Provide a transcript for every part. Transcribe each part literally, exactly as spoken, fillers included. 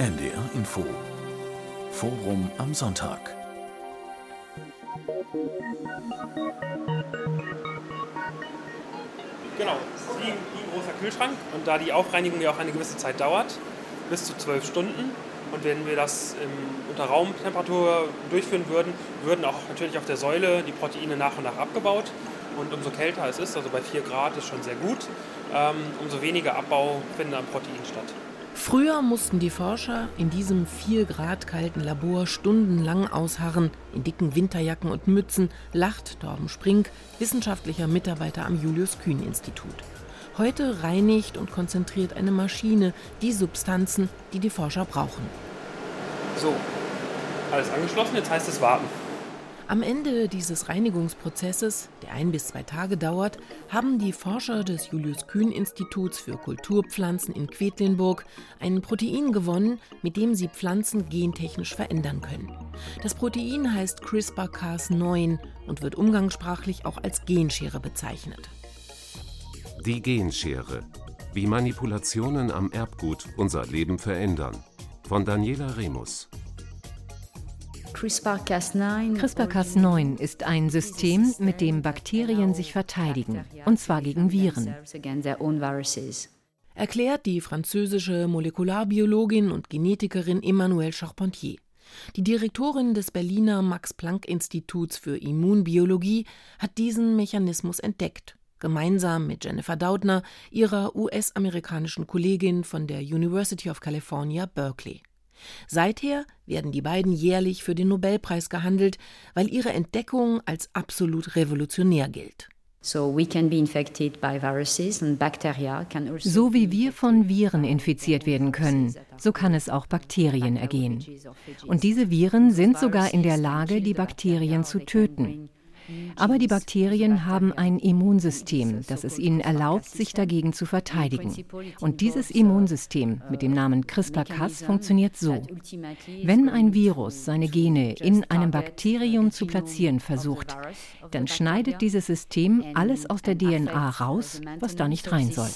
N D R Info. Forum am Sonntag. Genau, es ist wie ein, wie ein großer Kühlschrank und da die Aufreinigung ja auch eine gewisse Zeit dauert, bis zu zwölf Stunden, und wenn wir das ähm, unter Raumtemperatur durchführen würden, würden auch natürlich auf der Säule die Proteine nach und nach abgebaut, und umso kälter es ist, also bei vier Grad ist schon sehr gut, ähm, umso weniger Abbau findet am Protein statt. Früher mussten die Forscher in diesem vier Grad kalten Labor stundenlang ausharren, in dicken Winterjacken und Mützen, lacht Torben Sprink, wissenschaftlicher Mitarbeiter am Julius-Kühn-Institut. Heute reinigt und konzentriert eine Maschine die Substanzen, die die Forscher brauchen. So, alles angeschlossen, jetzt heißt es warten. Am Ende dieses Reinigungsprozesses, der ein bis zwei Tage dauert, haben die Forscher des Julius-Kühn-Instituts für Kulturpflanzen in Quedlinburg ein Protein gewonnen, mit dem sie Pflanzen gentechnisch verändern können. Das Protein heißt CRISPR Cas neun und wird umgangssprachlich auch als Genschere bezeichnet. Die Genschere. Wie Manipulationen am Erbgut unser Leben verändern. Von Daniela Remus. CRISPR Cas neun ist ein System, mit dem Bakterien sich verteidigen, und zwar gegen Viren. Erklärt die französische Molekularbiologin und Genetikerin Emmanuelle Charpentier. Die Direktorin des Berliner Max-Planck-Instituts für Immunbiologie hat diesen Mechanismus entdeckt, gemeinsam mit Jennifer Doudna, ihrer U S-amerikanischen Kollegin von der University of California, Berkeley. Seither werden die beiden jährlich für den Nobelpreis gehandelt, weil ihre Entdeckung als absolut revolutionär gilt. So wie wir von Viren infiziert werden können, so kann es auch Bakterien ergehen. Und diese Viren sind sogar in der Lage, die Bakterien zu töten. Aber die Bakterien haben ein Immunsystem, das es ihnen erlaubt, sich dagegen zu verteidigen. Und dieses Immunsystem mit dem Namen CRISPR-Cas funktioniert so: Wenn ein Virus seine Gene in einem Bakterium zu platzieren versucht, dann schneidet dieses System alles aus der D N A raus, was da nicht rein soll.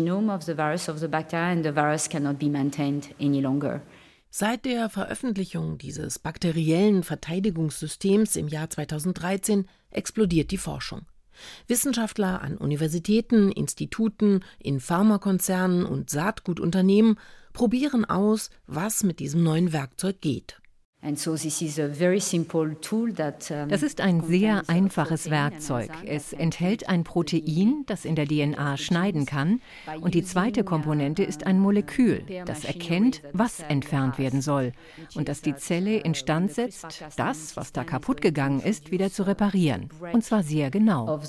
Seit der Veröffentlichung dieses bakteriellen Verteidigungssystems im Jahr zweitausenddreizehn explodiert die Forschung. Wissenschaftler an Universitäten, Instituten, in Pharmakonzernen und Saatgutunternehmen probieren aus, was mit diesem neuen Werkzeug geht. Das ist ein sehr einfaches Werkzeug. Es enthält ein Protein, das in der D N A schneiden kann, und die zweite Komponente ist ein Molekül, das erkennt, was entfernt werden soll und das die Zelle instand setzt, das, was da kaputt gegangen ist, wieder zu reparieren. Und zwar sehr genau.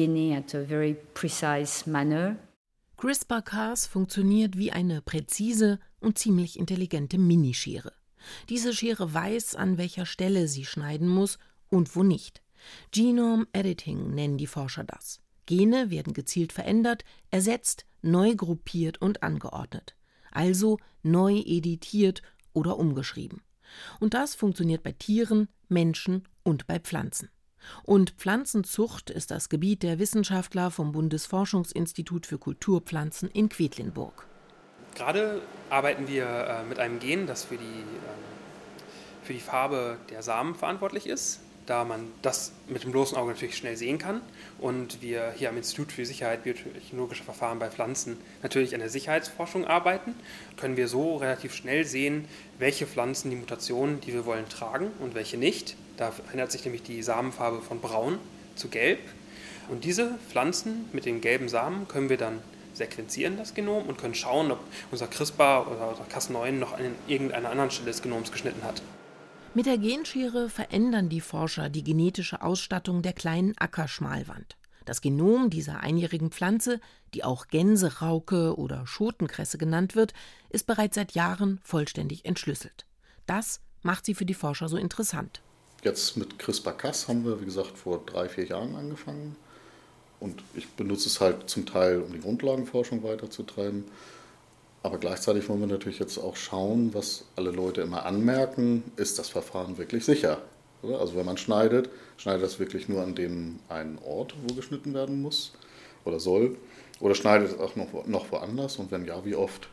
CRISPR-Cas funktioniert wie eine präzise und ziemlich intelligente Minischere. Diese Schere weiß, an welcher Stelle sie schneiden muss und wo nicht. Genome Editing nennen die Forscher das. Gene werden gezielt verändert, ersetzt, neu gruppiert und angeordnet. Also neu editiert oder umgeschrieben. Und das funktioniert bei Tieren, Menschen und bei Pflanzen. Und Pflanzenzucht ist das Gebiet der Wissenschaftler vom Bundesforschungsinstitut für Kulturpflanzen in Quedlinburg. Gerade arbeiten wir äh, mit einem Gen, das für die, äh, für die Farbe der Samen verantwortlich ist, da man das mit dem bloßen Auge natürlich schnell sehen kann. Und wir hier am Institut für Sicherheit biotechnologischer Verfahren bei Pflanzen natürlich an der Sicherheitsforschung arbeiten, können wir so relativ schnell sehen, welche Pflanzen die Mutationen, die wir wollen, tragen und welche nicht. Da verändert sich nämlich die Samenfarbe von braun zu gelb. Und diese Pflanzen mit den gelben Samen können wir dann sequenzieren, das Genom, und können schauen, ob unser CRISPR oder Cas neun noch an irgendeiner anderen Stelle des Genoms geschnitten hat. Mit der Genschere verändern die Forscher die genetische Ausstattung der kleinen Ackerschmalwand. Das Genom dieser einjährigen Pflanze, die auch Gänserauke oder Schotenkresse genannt wird, ist bereits seit Jahren vollständig entschlüsselt. Das macht sie für die Forscher so interessant. Jetzt mit CRISPR-Cas haben wir, wie gesagt, vor drei, vier Jahren angefangen. Und ich benutze es halt zum Teil, um die Grundlagenforschung weiterzutreiben. Aber gleichzeitig wollen wir natürlich jetzt auch schauen, was alle Leute immer anmerken, ist das Verfahren wirklich sicher? Also wenn man schneidet, schneidet das wirklich nur an dem einen Ort, wo geschnitten werden muss oder soll? Oder schneidet es auch noch, noch woanders? Und wenn ja, wie oft?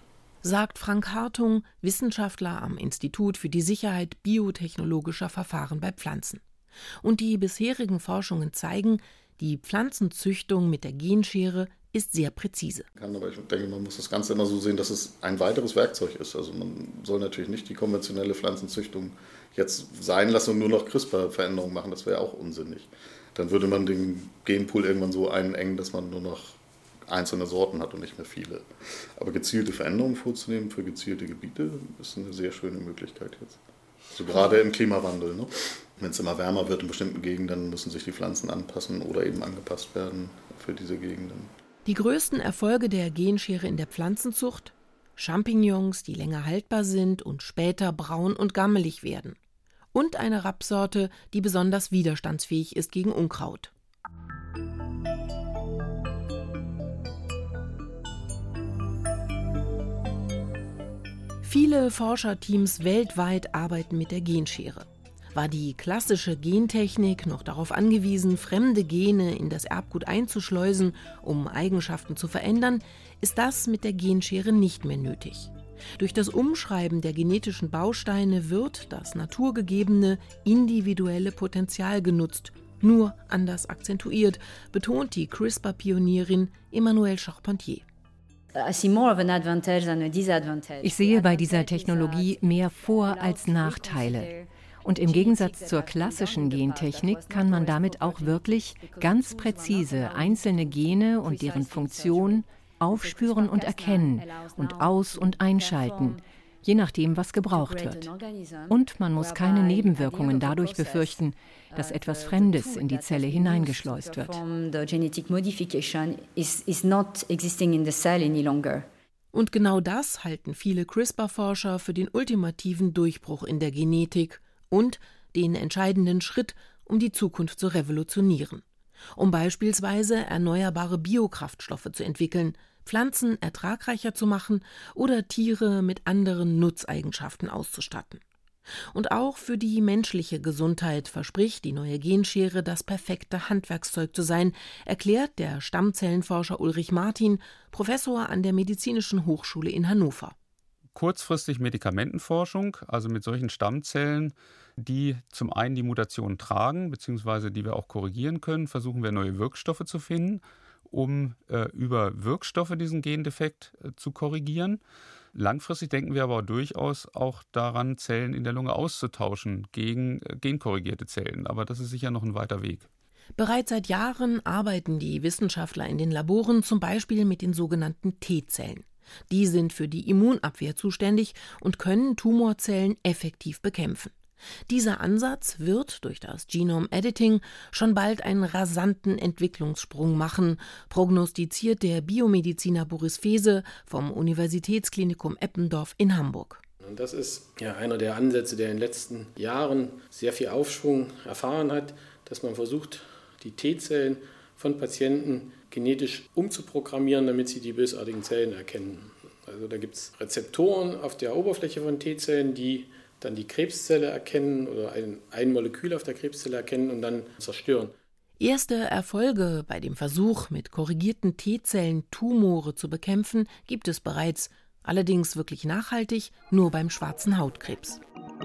sagt Frank Hartung, Wissenschaftler am Institut für die Sicherheit biotechnologischer Verfahren bei Pflanzen. Und die bisherigen Forschungen zeigen, die Pflanzenzüchtung mit der Genschere ist sehr präzise. Aber ich denke, man muss das Ganze immer so sehen, dass es ein weiteres Werkzeug ist. Also man soll natürlich nicht die konventionelle Pflanzenzüchtung jetzt sein lassen und nur noch CRISPR-Veränderungen machen. Das wäre auch unsinnig. Dann würde man den Genpool irgendwann so einengen, dass man nur noch einzelne Sorten hat und nicht mehr viele. Aber gezielte Veränderungen vorzunehmen für gezielte Gebiete ist eine sehr schöne Möglichkeit jetzt. Also gerade im Klimawandel. Ne? Wenn es immer wärmer wird in bestimmten Gegenden, müssen sich die Pflanzen anpassen oder eben angepasst werden für diese Gegenden. Die größten Erfolge der Genschere in der Pflanzenzucht? Champignons, die länger haltbar sind und später braun und gammelig werden. Und eine Rapssorte, die besonders widerstandsfähig ist gegen Unkraut. Viele Forscherteams weltweit arbeiten mit der Genschere. War die klassische Gentechnik noch darauf angewiesen, fremde Gene in das Erbgut einzuschleusen, um Eigenschaften zu verändern, ist das mit der Genschere nicht mehr nötig. Durch das Umschreiben der genetischen Bausteine wird das naturgegebene, individuelle Potenzial genutzt, nur anders akzentuiert, betont die CRISPR-Pionierin Emmanuelle Charpentier. Ich sehe bei dieser Technologie mehr Vor- als Nachteile. Und im Gegensatz zur klassischen Gentechnik kann man damit auch wirklich ganz präzise einzelne Gene und deren Funktion aufspüren und erkennen und aus- und einschalten, je nachdem, was gebraucht wird. Und man muss keine Nebenwirkungen dadurch befürchten, dass etwas Fremdes in die Zelle hineingeschleust wird. Und genau das halten viele CRISPR-Forscher für den ultimativen Durchbruch in der Genetik und den entscheidenden Schritt, um die Zukunft zu revolutionieren. Um beispielsweise erneuerbare Biokraftstoffe zu entwickeln, Pflanzen ertragreicher zu machen oder Tiere mit anderen Nutzeigenschaften auszustatten. Und auch für die menschliche Gesundheit verspricht die neue Genschere das perfekte Handwerkszeug zu sein, erklärt der Stammzellenforscher Ulrich Martin, Professor an der Medizinischen Hochschule in Hannover. Kurzfristig Medikamentenforschung, also mit solchen Stammzellen, die zum einen die Mutationen tragen, beziehungsweise die wir auch korrigieren können, versuchen wir neue Wirkstoffe zu finden, um äh, über Wirkstoffe diesen Gendefekt äh, zu korrigieren. Langfristig denken wir aber durchaus auch daran, Zellen in der Lunge auszutauschen gegen äh, genkorrigierte Zellen. Aber das ist sicher noch ein weiter Weg. Bereits seit Jahren arbeiten die Wissenschaftler in den Laboren zum Beispiel mit den sogenannten T-Zellen. Die sind für die Immunabwehr zuständig und können Tumorzellen effektiv bekämpfen. Dieser Ansatz wird durch das Genome Editing schon bald einen rasanten Entwicklungssprung machen, prognostiziert der Biomediziner Boris Fehse vom Universitätsklinikum Eppendorf in Hamburg. Und das ist ja einer der Ansätze, der in den letzten Jahren sehr viel Aufschwung erfahren hat, dass man versucht, die T-Zellen von Patienten genetisch umzuprogrammieren, damit sie die bösartigen Zellen erkennen. Also da gibt es Rezeptoren auf der Oberfläche von T-Zellen, die dann die Krebszelle erkennen oder ein, ein Molekül auf der Krebszelle erkennen und dann zerstören. Erste Erfolge bei dem Versuch, mit korrigierten T-Zellen Tumore zu bekämpfen, gibt es bereits, allerdings wirklich nachhaltig nur beim schwarzen Hautkrebs.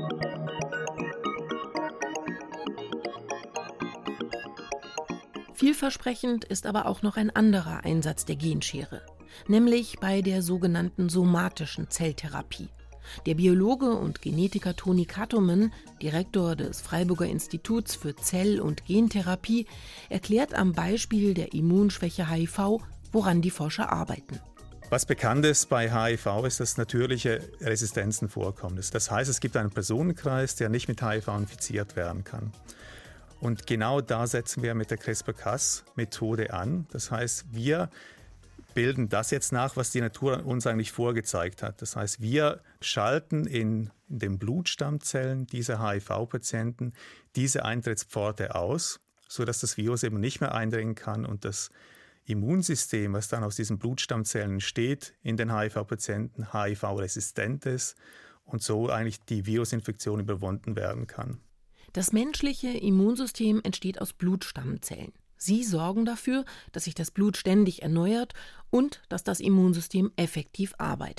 Vielversprechend ist aber auch noch ein anderer Einsatz der Genschere, nämlich bei der sogenannten somatischen Zelltherapie. Der Biologe und Genetiker Toni Kattomen, Direktor des Freiburger Instituts für Zell- und Gentherapie, erklärt am Beispiel der Immunschwäche H I V, woran die Forscher arbeiten. Was bekannt ist bei H I V ist, dass natürliche Resistenzen vorkommen. Das heißt, es gibt einen Personenkreis, der nicht mit H I V infiziert werden kann. Und genau da setzen wir mit der CRISPR-Cas-Methode an. Das heißt, wir bilden das jetzt nach, was die Natur uns eigentlich vorgezeigt hat. Das heißt, wir schalten in, in den Blutstammzellen dieser H I V-Patienten diese Eintrittspforte aus, sodass das Virus eben nicht mehr eindringen kann und das Immunsystem, was dann aus diesen Blutstammzellen entsteht, in den H I V-Patienten H I V-resistent ist und so eigentlich die Virusinfektion überwunden werden kann. Das menschliche Immunsystem entsteht aus Blutstammzellen. Sie sorgen dafür, dass sich das Blut ständig erneuert und dass das Immunsystem effektiv arbeitet.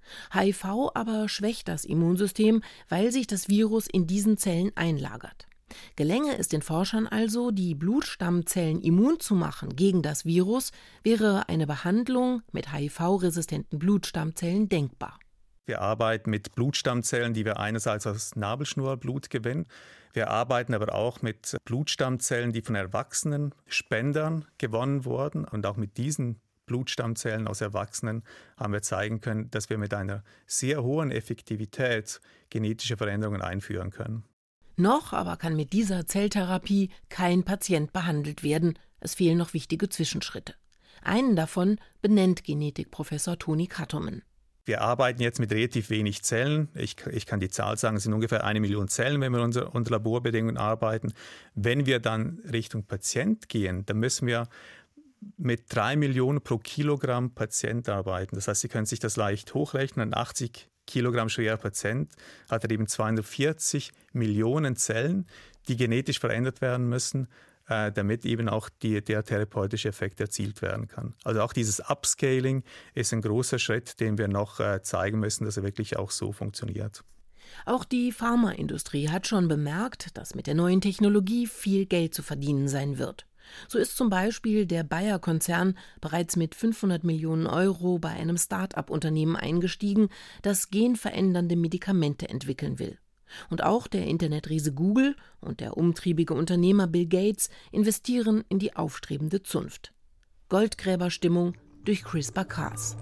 H I V aber schwächt das Immunsystem, weil sich das Virus in diesen Zellen einlagert. Gelänge es den Forschern also, die Blutstammzellen immun zu machen gegen das Virus, wäre eine Behandlung mit H I V-resistenten Blutstammzellen denkbar. Wir arbeiten mit Blutstammzellen, die wir einerseits aus Nabelschnurblut gewinnen. Wir arbeiten aber auch mit Blutstammzellen, die von erwachsenen Spendern gewonnen wurden. Und auch mit diesen Blutstammzellen aus Erwachsenen haben wir zeigen können, dass wir mit einer sehr hohen Effektivität genetische Veränderungen einführen können. Noch aber kann mit dieser Zelltherapie kein Patient behandelt werden. Es fehlen noch wichtige Zwischenschritte. Einen davon benennt Genetikprofessor Toni Kattermann. Wir arbeiten jetzt mit relativ wenig Zellen. Ich, ich kann die Zahl sagen, es sind ungefähr eine Million Zellen, wenn wir unter, unter Laborbedingungen arbeiten. Wenn wir dann Richtung Patient gehen, dann müssen wir mit drei Millionen pro Kilogramm Patient arbeiten. Das heißt, Sie können sich das leicht hochrechnen. Ein achtzig Kilogramm schwerer Patient hat er eben zweihundertvierzig Millionen Zellen, die genetisch verändert werden müssen, äh, damit eben auch die, der therapeutische Effekt erzielt werden kann. Also auch dieses Upscaling ist ein großer Schritt, den wir noch äh, zeigen müssen, dass er wirklich auch so funktioniert. Auch die Pharmaindustrie hat schon bemerkt, dass mit der neuen Technologie viel Geld zu verdienen sein wird. So ist zum Beispiel der Bayer-Konzern bereits mit fünfhundert Millionen Euro bei einem Start-up-Unternehmen eingestiegen, das genverändernde Medikamente entwickeln will. Und auch der Internetriese Google und der umtriebige Unternehmer Bill Gates investieren in die aufstrebende Zunft. Goldgräberstimmung durch CRISPR-Cas.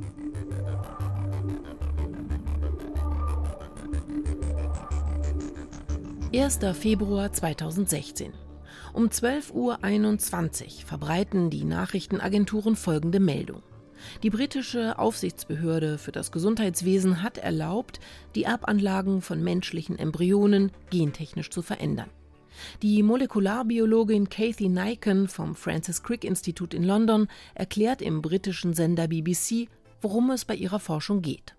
erster Februar zweitausendsechzehn. Um zwölf Uhr einundzwanzig verbreiten die Nachrichtenagenturen folgende Meldung. Die britische Aufsichtsbehörde für das Gesundheitswesen hat erlaubt, die Erbanlagen von menschlichen Embryonen gentechnisch zu verändern. Die Molekularbiologin Kathy Niken vom Francis Crick Institut in London erklärt im britischen Sender B B C, worum es bei ihrer Forschung geht.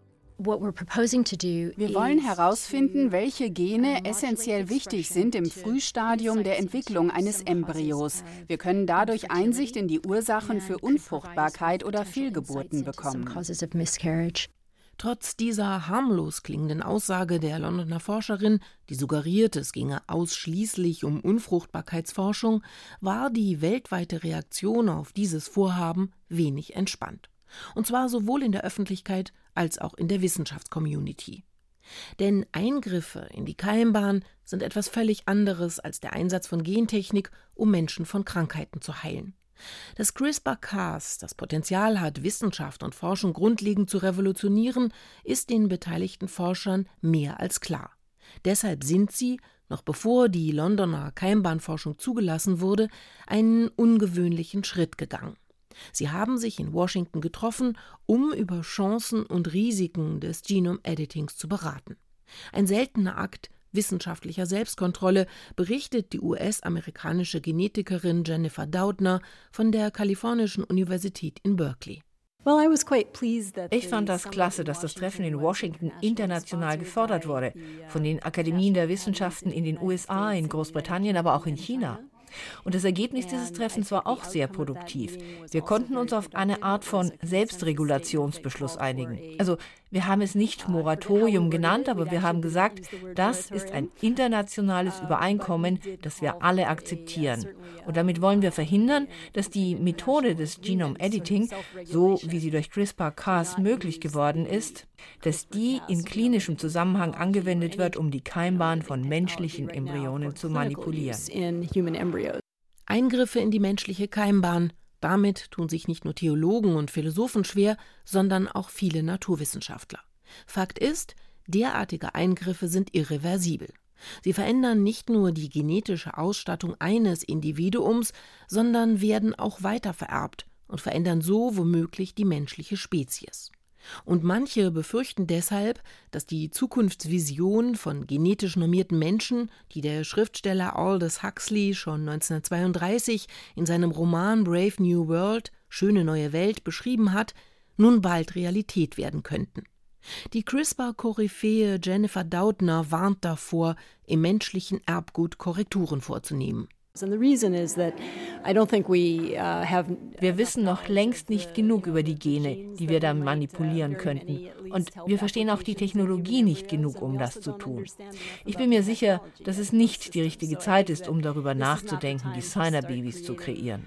Wir wollen herausfinden, welche Gene essentiell wichtig sind im Frühstadium der Entwicklung eines Embryos. Wir können dadurch Einsicht in die Ursachen für Unfruchtbarkeit oder Fehlgeburten bekommen. Trotz dieser harmlos klingenden Aussage der Londoner Forscherin, die suggeriert, es ginge ausschließlich um Unfruchtbarkeitsforschung, war die weltweite Reaktion auf dieses Vorhaben wenig entspannt. Und zwar sowohl in der Öffentlichkeit als auch in der Wissenschaftscommunity. Denn Eingriffe in die Keimbahn sind etwas völlig anderes als der Einsatz von Gentechnik, um Menschen von Krankheiten zu heilen. Dass CRISPR-Cas das Potenzial hat, Wissenschaft und Forschung grundlegend zu revolutionieren, ist den beteiligten Forschern mehr als klar. Deshalb sind sie, noch bevor die Londoner Keimbahnforschung zugelassen wurde, einen ungewöhnlichen Schritt gegangen. Sie haben sich in Washington getroffen, um über Chancen und Risiken des Genome-Editings zu beraten. Ein seltener Akt wissenschaftlicher Selbstkontrolle, berichtet die U S-amerikanische Genetikerin Jennifer Doudna von der Kalifornischen Universität in Berkeley. Ich fand das klasse, dass das Treffen in Washington international gefördert wurde, von den Akademien der Wissenschaften in den U S A, in Großbritannien, aber auch in China. Und das Ergebnis dieses Treffens war auch sehr produktiv. Wir konnten uns auf eine Art von Selbstregulationsbeschluss einigen. Also wir haben es nicht Moratorium genannt, aber wir haben gesagt, das ist ein internationales Übereinkommen, das wir alle akzeptieren. Und damit wollen wir verhindern, dass die Methode des Genome Editing, so wie sie durch CRISPR-Cas möglich geworden ist, dass die in klinischem Zusammenhang angewendet wird, um die Keimbahn von menschlichen Embryonen zu manipulieren. Eingriffe in die menschliche Keimbahn. Damit tun sich nicht nur Theologen und Philosophen schwer, sondern auch viele Naturwissenschaftler. Fakt ist, derartige Eingriffe sind irreversibel. Sie verändern nicht nur die genetische Ausstattung eines Individuums, sondern werden auch weitervererbt und verändern so womöglich die menschliche Spezies. Und manche befürchten deshalb, dass die Zukunftsvision von genetisch normierten Menschen, die der Schriftsteller Aldous Huxley schon neunzehnhundertzweiunddreißig in seinem Roman Brave New World, Schöne neue Welt, beschrieben hat, nun bald Realität werden könnten. Die CRISPR-Koryphäe Jennifer Doudna warnt davor, im menschlichen Erbgut Korrekturen vorzunehmen. Wir wissen noch längst nicht genug über die Gene, die wir dann manipulieren könnten. Und wir verstehen auch die Technologie nicht genug, um das zu tun. Ich bin mir sicher, dass es nicht die richtige Zeit ist, um darüber nachzudenken, Designer-Babys zu kreieren.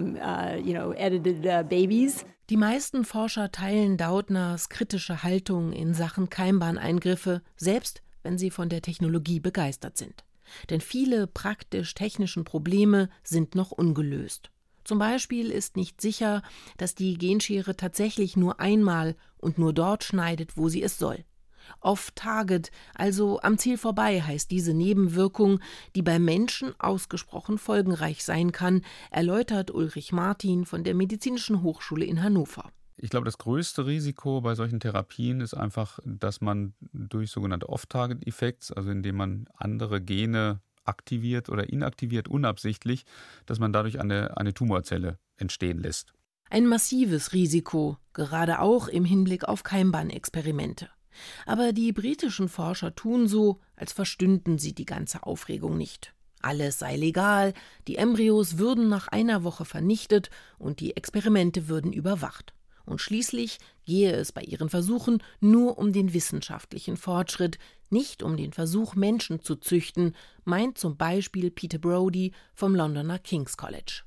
Die meisten Forscher teilen Doudners kritische Haltung in Sachen Keimbahneingriffe, selbst wenn sie von der Technologie begeistert sind. Denn viele praktisch-technischen Probleme sind noch ungelöst. Zum Beispiel ist nicht sicher, dass die Genschere tatsächlich nur einmal und nur dort schneidet, wo sie es soll. Off-Target, also am Ziel vorbei, heißt diese Nebenwirkung, die bei Menschen ausgesprochen folgenreich sein kann, erläutert Ulrich Martin von der Medizinischen Hochschule in Hannover. Ich glaube, das größte Risiko bei solchen Therapien ist einfach, dass man durch sogenannte Off-Target-Effekte, also indem man andere Gene aktiviert oder inaktiviert, unabsichtlich, dass man dadurch eine, eine Tumorzelle entstehen lässt. Ein massives Risiko, gerade auch im Hinblick auf Keimbahnexperimente. Aber die britischen Forscher tun so, als verstünden sie die ganze Aufregung nicht. Alles sei legal, die Embryos würden nach einer Woche vernichtet und die Experimente würden überwacht. Und schließlich gehe es bei ihren Versuchen nur um den wissenschaftlichen Fortschritt, nicht um den Versuch, Menschen zu züchten, meint zum Beispiel Peter Brodie vom Londoner King's College.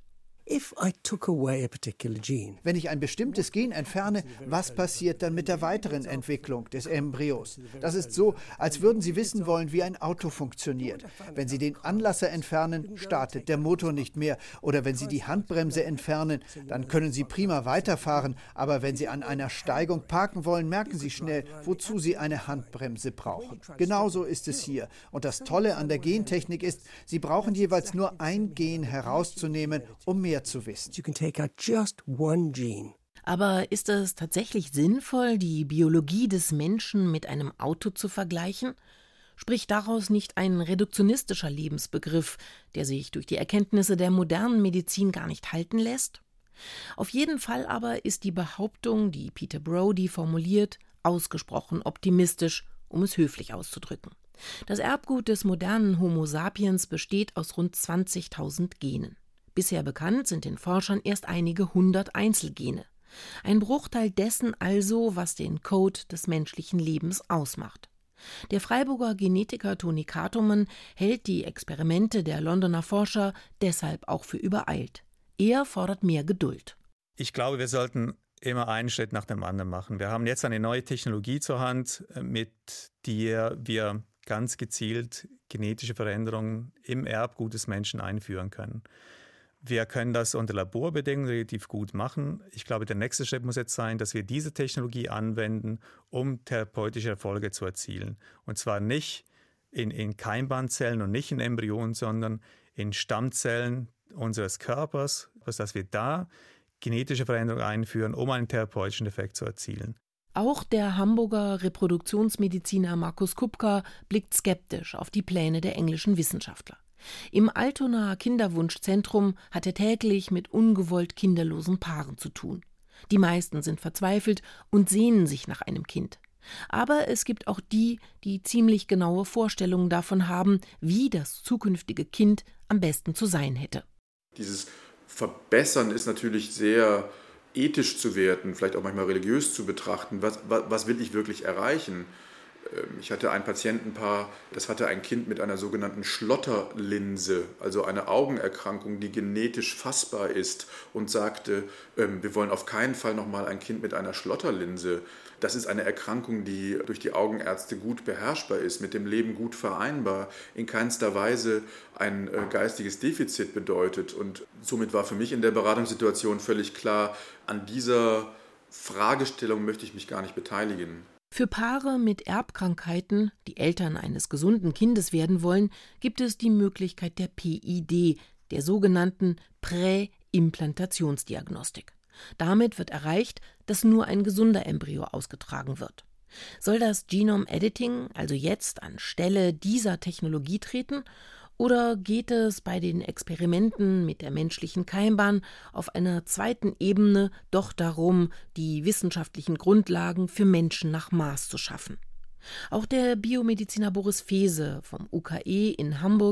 Wenn ich ein bestimmtes Gen entferne, was passiert dann mit der weiteren Entwicklung des Embryos? Das ist so, als würden Sie wissen wollen, wie ein Auto funktioniert. Wenn Sie den Anlasser entfernen, startet der Motor nicht mehr. Oder wenn Sie die Handbremse entfernen, dann können Sie prima weiterfahren. Aber wenn Sie an einer Steigung parken wollen, merken Sie schnell, wozu Sie eine Handbremse brauchen. Genauso ist es hier. Und das Tolle an der Gentechnik ist, Sie brauchen jeweils nur ein Gen herauszunehmen, um mehr zu wissen. Aber ist es tatsächlich sinnvoll, die Biologie des Menschen mit einem Auto zu vergleichen? Spricht daraus nicht ein reduktionistischer Lebensbegriff, der sich durch die Erkenntnisse der modernen Medizin gar nicht halten lässt? Auf jeden Fall aber ist die Behauptung, die Peter Brodie formuliert, ausgesprochen optimistisch, um es höflich auszudrücken. Das Erbgut des modernen Homo sapiens besteht aus rund zwanzigtausend Genen. Bisher bekannt sind den Forschern erst einige hundert Einzelgene. Ein Bruchteil dessen also, was den Code des menschlichen Lebens ausmacht. Der Freiburger Genetiker Toni Katomann hält die Experimente der Londoner Forscher deshalb auch für übereilt. Er fordert mehr Geduld. Ich glaube, wir sollten immer einen Schritt nach dem anderen machen. Wir haben jetzt eine neue Technologie zur Hand, mit der wir ganz gezielt genetische Veränderungen im Erbgut des Menschen einführen können. Wir können das unter Laborbedingungen relativ gut machen. Ich glaube, der nächste Schritt muss jetzt sein, dass wir diese Technologie anwenden, um therapeutische Erfolge zu erzielen. Und zwar nicht in, in Keimbahnzellen und nicht in Embryonen, sondern in Stammzellen unseres Körpers, dass wir da genetische Veränderungen einführen, um einen therapeutischen Effekt zu erzielen. Auch der Hamburger Reproduktionsmediziner Markus Kupka blickt skeptisch auf die Pläne der englischen Wissenschaftler. Im Altonaer Kinderwunschzentrum hat er täglich mit ungewollt kinderlosen Paaren zu tun. Die meisten sind verzweifelt und sehnen sich nach einem Kind. Aber es gibt auch die, die ziemlich genaue Vorstellungen davon haben, wie das zukünftige Kind am besten zu sein hätte. Dieses Verbessern ist natürlich sehr ethisch zu werten, vielleicht auch manchmal religiös zu betrachten. Was, was, was will ich wirklich erreichen? Ich hatte ein Patientenpaar, das hatte ein Kind mit einer sogenannten Schlotterlinse, also eine Augenerkrankung, die genetisch fassbar ist, und sagte, wir wollen auf keinen Fall nochmal ein Kind mit einer Schlotterlinse. Das ist eine Erkrankung, die durch die Augenärzte gut beherrschbar ist, mit dem Leben gut vereinbar, in keinster Weise ein geistiges Defizit bedeutet. Und somit war für mich in der Beratungssituation völlig klar, an dieser Fragestellung möchte ich mich gar nicht beteiligen. Für Paare mit Erbkrankheiten, die Eltern eines gesunden Kindes werden wollen, gibt es die Möglichkeit der P I D, der sogenannten Präimplantationsdiagnostik. Damit wird erreicht, dass nur ein gesunder Embryo ausgetragen wird. Soll das Genome Editing also jetzt anstelle dieser Technologie treten? Oder geht es bei den Experimenten mit der menschlichen Keimbahn auf einer zweiten Ebene doch darum, die wissenschaftlichen Grundlagen für Menschen nach Maß zu schaffen? Auch der Biomediziner Boris Fehse vom U K E in Hamburg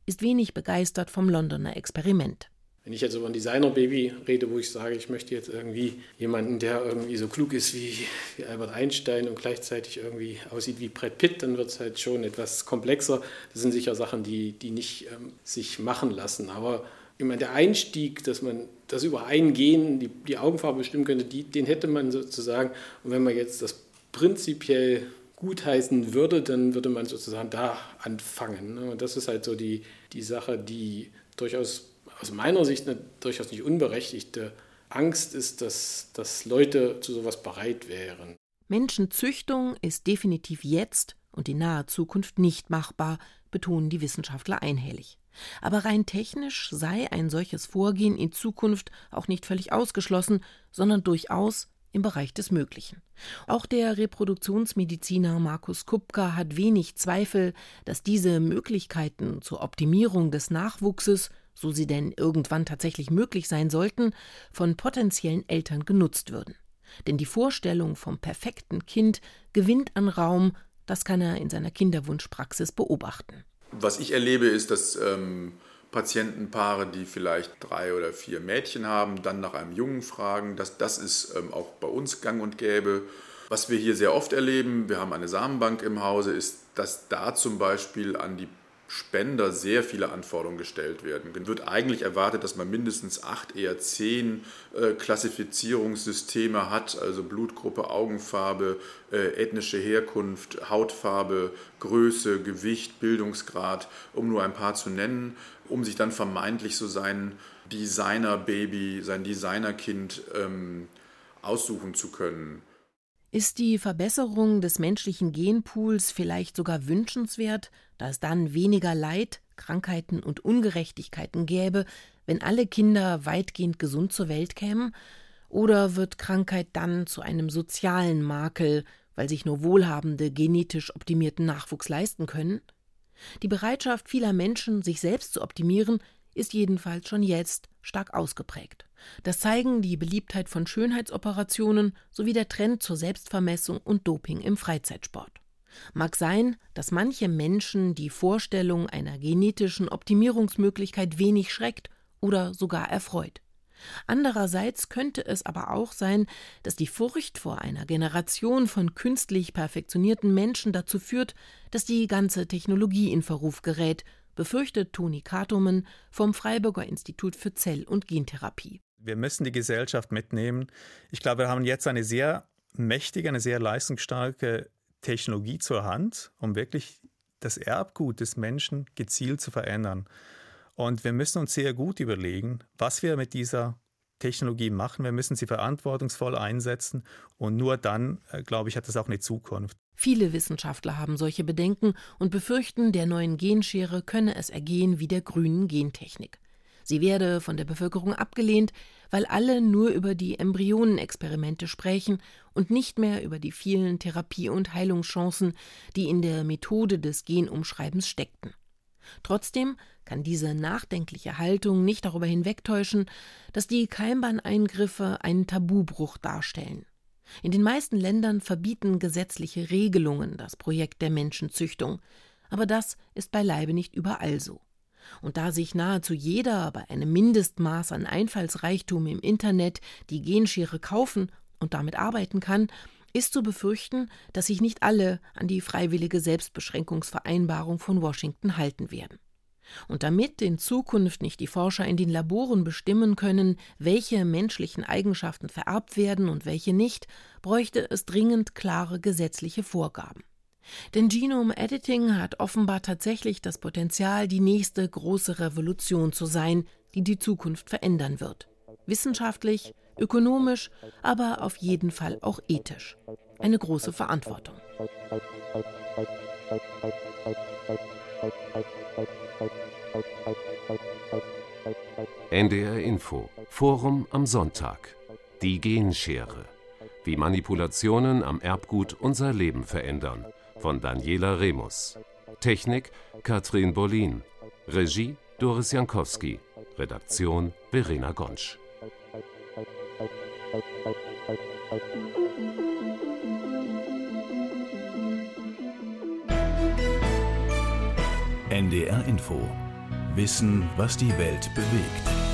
ist wenig begeistert vom Londoner Experiment. Wenn ich jetzt über ein Designer-Baby rede, wo ich sage, ich möchte jetzt irgendwie jemanden, der irgendwie so klug ist wie, wie Albert Einstein und gleichzeitig irgendwie aussieht wie Brad Pitt, dann wird es halt schon etwas komplexer. Das sind sicher Sachen, die, die nicht ähm, sich machen lassen. Aber ich meine, der Einstieg, dass man das über ein Gen, die, die Augenfarbe bestimmen könnte, die, den hätte man sozusagen. Und wenn man jetzt das prinzipiell gutheißen würde, dann würde man sozusagen da anfangen. Und das ist halt so die, die Sache, die durchaus aus meiner Sicht eine durchaus nicht unberechtigte Angst ist, dass, dass Leute zu sowas bereit wären. Menschenzüchtung ist definitiv jetzt und in naher Zukunft nicht machbar, betonen die Wissenschaftler einhellig. Aber rein technisch sei ein solches Vorgehen in Zukunft auch nicht völlig ausgeschlossen, sondern durchaus im Bereich des Möglichen. Auch der Reproduktionsmediziner Markus Kupka hat wenig Zweifel, dass diese Möglichkeiten zur Optimierung des Nachwuchses, so sie denn irgendwann tatsächlich möglich sein sollten, von potenziellen Eltern genutzt würden. Denn die Vorstellung vom perfekten Kind gewinnt an Raum, das kann er in seiner Kinderwunschpraxis beobachten. Was ich erlebe, ist, dass ähm, Patientenpaare, die vielleicht drei oder vier Mädchen haben, dann nach einem Jungen fragen. Das, das ist ähm, auch bei uns gang und gäbe. Was wir hier sehr oft erleben, wir haben eine Samenbank im Hause, ist, dass da zum Beispiel an die Spender sehr viele Anforderungen gestellt werden. Es wird eigentlich erwartet, dass man mindestens acht, eher zehn äh, Klassifizierungssysteme hat, also Blutgruppe, Augenfarbe, äh, ethnische Herkunft, Hautfarbe, Größe, Gewicht, Bildungsgrad, um nur ein paar zu nennen, um sich dann vermeintlich so sein Designer-Baby, sein Designerkind ähm, aussuchen zu können. Ist die Verbesserung des menschlichen Genpools vielleicht sogar wünschenswert, da es dann weniger Leid, Krankheiten und Ungerechtigkeiten gäbe, wenn alle Kinder weitgehend gesund zur Welt kämen? Oder wird Krankheit dann zu einem sozialen Makel, weil sich nur Wohlhabende genetisch optimierten Nachwuchs leisten können? Die Bereitschaft vieler Menschen, sich selbst zu optimieren, ist jedenfalls schon jetzt stark ausgeprägt. Das zeigen die Beliebtheit von Schönheitsoperationen sowie der Trend zur Selbstvermessung und Doping im Freizeitsport. Mag sein, dass manche Menschen die Vorstellung einer genetischen Optimierungsmöglichkeit wenig schreckt oder sogar erfreut. Andererseits könnte es aber auch sein, dass die Furcht vor einer Generation von künstlich perfektionierten Menschen dazu führt, dass die ganze Technologie in Verruf gerät, befürchtet Toni Katomen vom Freiburger Institut für Zell- und Gentherapie. Wir müssen die Gesellschaft mitnehmen. Ich glaube, wir haben jetzt eine sehr mächtige, eine sehr leistungsstarke Technologie zur Hand, um wirklich das Erbgut des Menschen gezielt zu verändern. Und wir müssen uns sehr gut überlegen, was wir mit dieser Technologie machen. Wir müssen sie verantwortungsvoll einsetzen und nur dann, glaube ich, hat das auch eine Zukunft. Viele Wissenschaftler haben solche Bedenken und befürchten, der neuen Genschere könne es ergehen wie der grünen Gentechnik. Sie werde von der Bevölkerung abgelehnt, weil alle nur über die Embryonenexperimente sprechen und nicht mehr über die vielen Therapie- und Heilungschancen, die in der Methode des Genumschreibens steckten. Trotzdem kann diese nachdenkliche Haltung nicht darüber hinwegtäuschen, dass die Keimbahneingriffe einen Tabubruch darstellen. In den meisten Ländern verbieten gesetzliche Regelungen das Projekt der Menschenzüchtung, aber das ist beileibe nicht überall so. Und da sich nahezu jeder bei einem Mindestmaß an Einfallsreichtum im Internet die Genschere kaufen und damit arbeiten kann, ist zu befürchten, dass sich nicht alle an die freiwillige Selbstbeschränkungsvereinbarung von Washington halten werden. Und damit in Zukunft nicht die Forscher in den Laboren bestimmen können, welche menschlichen Eigenschaften vererbt werden und welche nicht, bräuchte es dringend klare gesetzliche Vorgaben. Denn Genome Editing hat offenbar tatsächlich das Potenzial, die nächste große Revolution zu sein, die die Zukunft verändern wird. Wissenschaftlich, ökonomisch, aber auf jeden Fall auch ethisch. Eine große Verantwortung. N D R Info, Forum am Sonntag. Die Genschere. Wie Manipulationen am Erbgut unser Leben verändern. Von Daniela Remus. Technik Katrin Bollin. Regie Doris Jankowski. Redaktion Verena Gonsch. N D R Info Wissen, was die Welt bewegt.